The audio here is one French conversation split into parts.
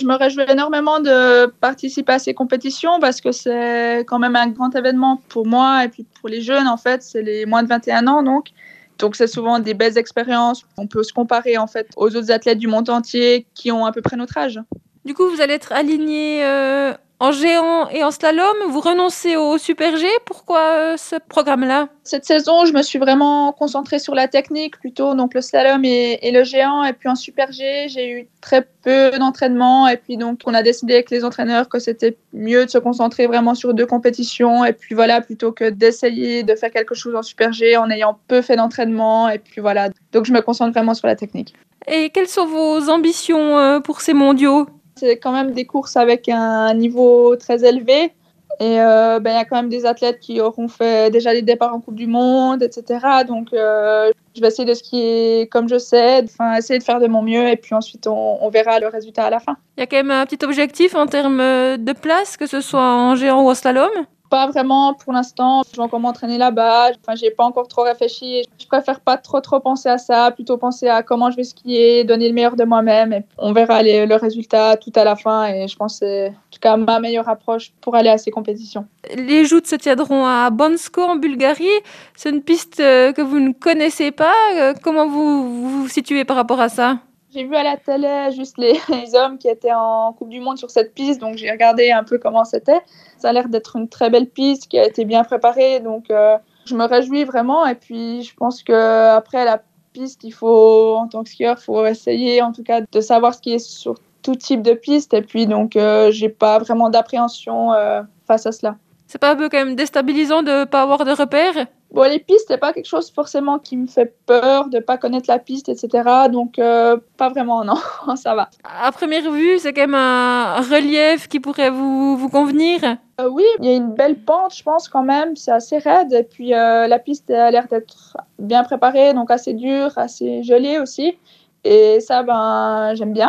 Je me réjouis énormément de participer à ces compétitions parce que c'est quand même un grand événement pour moi et puis pour les jeunes, en fait, c'est les moins de 21 ans donc. Donc c'est souvent des belles expériences. On peut se comparer en fait aux autres athlètes du monde entier qui ont à peu près notre âge. Du coup, vous allez être aligné en géant et en slalom. Vous renoncez au super G. Pourquoi ce programme-là? Cette saison, je me suis vraiment concentrée sur la technique plutôt, donc le slalom et le géant. Et puis en super G, j'ai eu très peu d'entraînement. Et puis donc, on a décidé avec les entraîneurs que c'était mieux de se concentrer vraiment sur 2 compétitions. Et puis voilà, plutôt que d'essayer de faire quelque chose en super G en ayant peu fait d'entraînement. Et puis voilà, donc je me concentre vraiment sur la technique. Et quelles sont vos ambitions pour ces mondiaux? C'est quand même des courses avec un niveau très élevé. Et il y a quand même des athlètes qui auront fait déjà des départs en Coupe du Monde, etc. Donc, je vais essayer de skier comme je sais, essayer de faire de mon mieux. Et puis ensuite, on verra le résultat à la fin. Il y a quand même un petit objectif en termes de place, que ce soit en géant ou en slalom? Pas vraiment pour l'instant. Je vais encore m'entraîner là-bas. J'ai pas encore trop réfléchi. Je préfère pas trop penser à ça, plutôt penser à comment je vais skier, donner le meilleur de moi-même. Et on verra le résultat tout à la fin. Et je pense que c'est en tout cas ma meilleure approche pour aller à ces compétitions. Les joutes se tiendront à Bansko en Bulgarie. C'est une piste que vous ne connaissez pas. Comment vous vous situez par rapport à ça? J'ai vu à la télé juste les hommes qui étaient en Coupe du Monde sur cette piste, donc j'ai regardé un peu comment c'était. Ça a l'air d'être une très belle piste qui a été bien préparée, donc je me réjouis vraiment. Et puis je pense qu'après la piste, il faut, en tant que skieur, faut essayer en tout cas de savoir ce qui est sur tout type de piste. Et puis donc j'ai pas vraiment d'appréhension face à cela. C'est pas un peu quand même déstabilisant de ne pas avoir de repères? Bon, les pistes, c'est pas quelque chose forcément qui me fait peur de pas connaître la piste, etc. Donc, pas vraiment, non, ça va. À première vue, c'est quand même un relief qui pourrait vous convenir. Oui, il y a une belle pente, je pense, quand même. C'est assez raide. Et puis, la piste a l'air d'être bien préparée, donc assez dure, assez gelée aussi. Et ça, j'aime bien.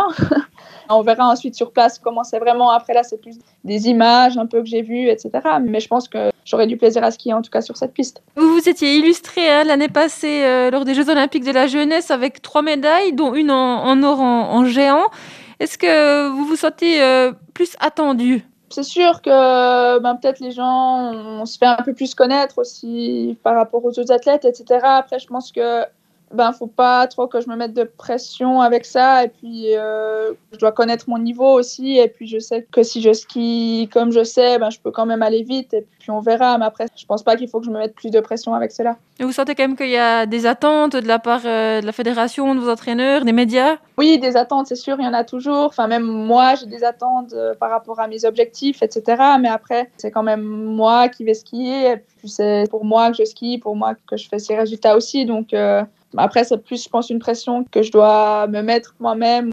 On verra ensuite sur place comment c'est vraiment. Après, là, c'est plus des images un peu que j'ai vues, etc. Mais je pense que j'aurai du plaisir à skier, en tout cas, sur cette piste. Vous vous étiez illustré l'année passée lors des Jeux Olympiques de la jeunesse avec 3 médailles, dont une en or en géant. Est-ce que vous vous sentez plus attendu? C'est sûr que peut-être les gens, on se fait un peu plus connaître aussi par rapport aux autres athlètes, etc. Après, je pense que faut pas trop que je me mette de pression avec ça. Et puis, je dois connaître mon niveau aussi. Et puis, je sais que si je skie comme je sais, je peux quand même aller vite. Et puis, on verra. Mais après, je pense pas qu'il faut que je me mette plus de pression avec cela. Et vous sentez quand même qu'il y a des attentes de la part de la fédération, de vos entraîneurs, des médias? Oui, des attentes, c'est sûr, il y en a toujours. Enfin, même moi, j'ai des attentes par rapport à mes objectifs, etc. Mais après, c'est quand même moi qui vais skier. Et puis, c'est pour moi que je skie, pour moi que je fais ces résultats aussi. Donc, après, c'est plus, je pense, une pression que je dois me mettre moi-même.